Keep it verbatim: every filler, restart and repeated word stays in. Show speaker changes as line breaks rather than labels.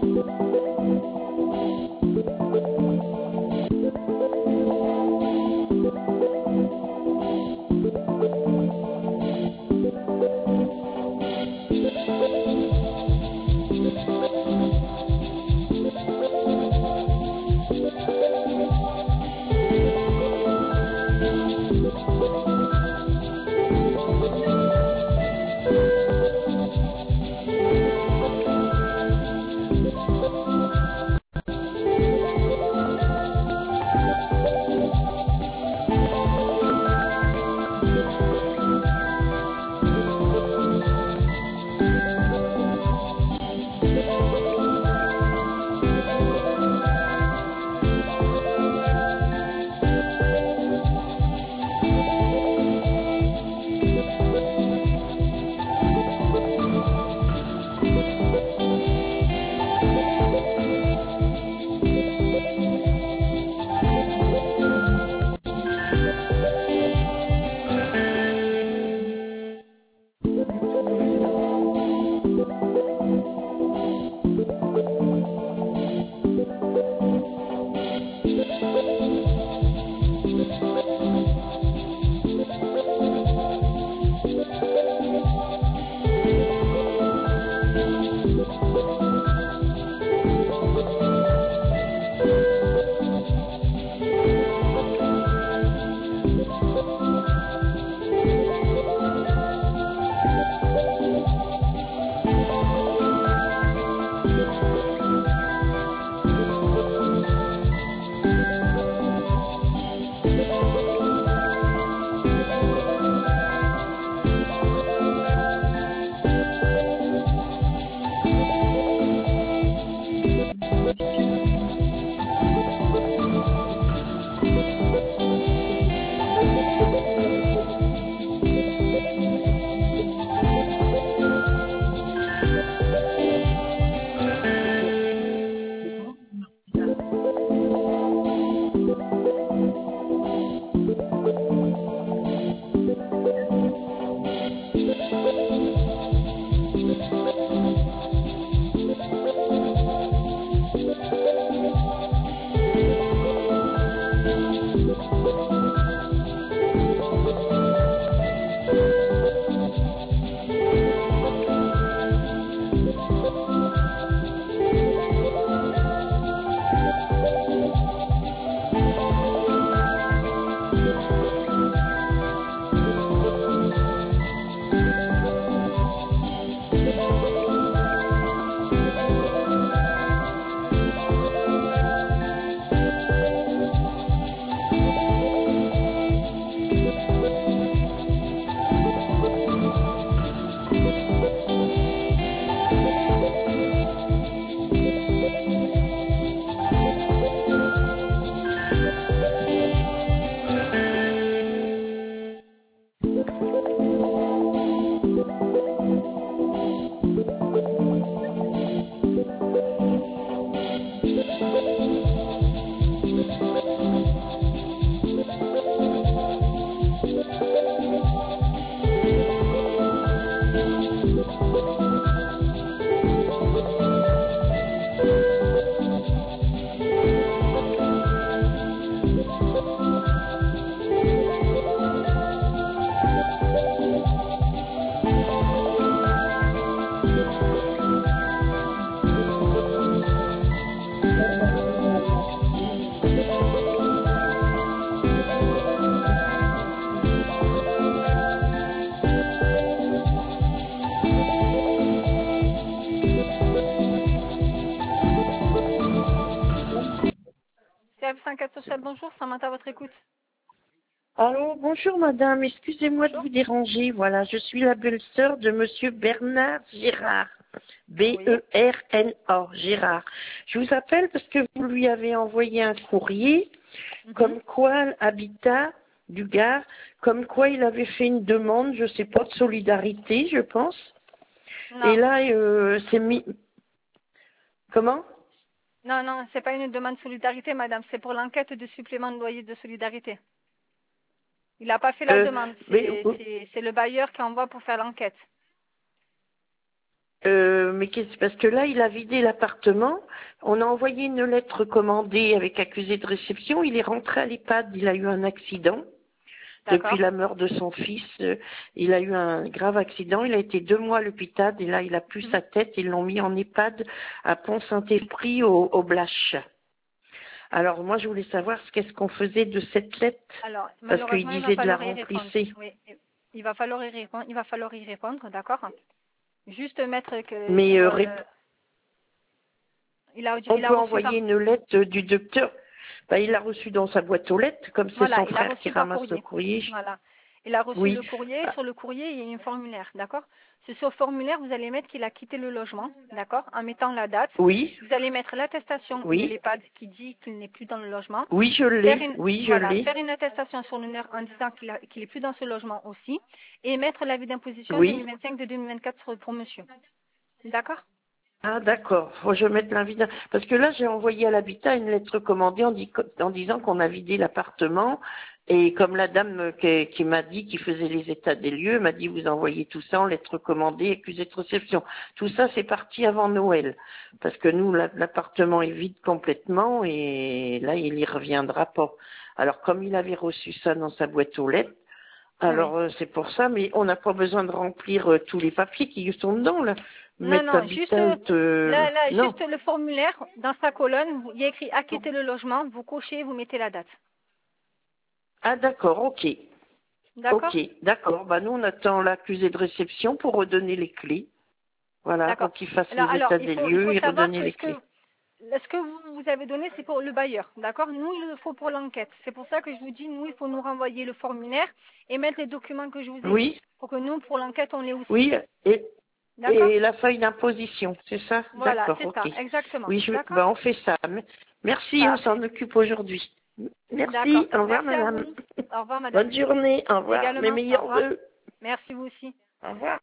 Service cent quatre sur sept, bonjour, Samantha à votre écoute.
Allô, bonjour madame, excusez-moi de
Bonjour.
vous déranger. Voilà, je suis la belle-sœur de monsieur Bernard Gérard. B E R N A, Gérard. Je vous appelle parce que vous lui avez envoyé un courrier,
Mhm.
comme quoi Habitat du Gard, comme quoi il avait fait une demande, je sais pas, de solidarité, je pense.
Non,
Et là, euh, c'est mis... Comment?
non, non, c'est pas une demande de solidarité, madame, c'est pour l'enquête de supplément de loyer de solidarité. Il n'a pas fait la
euh,
demande,
mais,
c'est c'est- c'est le bailleur qui envoie pour faire l'enquête.
euh, mais qu'est-ce parce que là, il a vidé l'appartement. On a envoyé une lettre commandée avec accusé de réception. Il est rentré à l'EHPAD. Il a eu un accident. Depuis
D'accord.
la mort de son fils, euh, il a eu un grave accident. Il a été deux mois à l'hôpital et là, il a plus
Mhm.
sa tête. Ils l'ont mis en EHPAD à Pont-Saint-Esprit au, au Blache. Alors moi, je voulais savoir ce qu'est-ce qu'on faisait de cette lettre
Alors,
parce qu'il
malheureusement, il va
disait de la
falloir y répondre.
remplissez.
Oui, il va falloir y répondre, il va falloir y répondre, d'accord? Juste mettre que
Mais
sur
euh,
euh,
rép-
il a
on
il a
peut
reçu
envoyer
par
une lettre du docteur. Ben, il l'a reçu dans sa boîte aux lettres, comme c'est
voilà,
son
il a
frère qui
reçu par
ramasse le
courrier.
courrier.
Voilà. Il a reçu
Oui.
le courrier,
Ah,
sur le courrier, il y a un formulaire, d'accord? C'est sur le formulaire, vous allez mettre qu'il a quitté le logement, d'accord? En mettant la date.
oui,
Vous allez mettre l'attestation de
oui,
l'EHPAD qui dit qu'il n'est plus dans le logement.
oui, je
Faire
l'ai.
une,
Oui, je
voilà, faire
l'ai.
une attestation sur l'honneur en disant qu'il a- qu'il est plus dans ce logement aussi. Et mettre l'avis d'imposition
Oui.
deux mille vingt-cinq de deux mille vingt-quatre sur- pour monsieur. D'accord?
Ah d'accord, faut que je mette l'invitation. Parce que là, j'ai envoyé à l'habitat une lettre commandée en, di- en disant qu'on a vidé l'appartement. Et comme la dame euh, qui, qui m'a dit, qui faisait les états des lieux, m'a dit vous envoyez tout ça en lettre commandée, accusé de réception. Tout ça, c'est parti avant Noël. Parce que nous, la- l'appartement est vide complètement et là, il y reviendra pas. Alors comme il avait reçu ça dans sa boîte aux lettres,
Oui.
alors euh, c'est pour ça, mais on n'a pas besoin de remplir euh, tous les papiers qui sont dedans là.
Non,
Mettre
non, juste,
habitat, euh,
là, là,
non.
juste le formulaire, dans sa colonne, vous- il y a écrit acquitter le logement, vous cochez, vous mettez la date.
Ah d'accord, ok.
D'accord?
Ok, d'accord. Bah nous on attend l'accusé de réception pour redonner les clés. Voilà,
D'accord.
pour qu'il fasse
Alors,
les
alors,
états
il
des
faut, il
lieux
faut
et
savoir
redonner
que
les
ce que,
clés.
ce que vous, vous avez donné, c'est pour le bailleur. D'accord? Nous, il le faut pour l'enquête. C'est pour ça que je vous dis, nous, il faut nous renvoyer le formulaire et mettre les documents que je vous ai dit.
Oui,
Pour que nous, pour l'enquête, on l'ait aussi.
oui, et,
D'accord?
et la feuille d'imposition, c'est ça?
Voilà,
D'accord,
c'est
ok.
ça, exactement.
Oui, je,
D'accord?
bah on fait ça. Merci, on s'en
Parfait.
occupe aujourd'hui.
D'accord.
Merci, au revoir
Merci à
madame.
vous. Au revoir, madame.
Bonne journée, au revoir, mes
Également, au
meilleurs
revoir.
vœux.
Merci vous aussi.
Au revoir.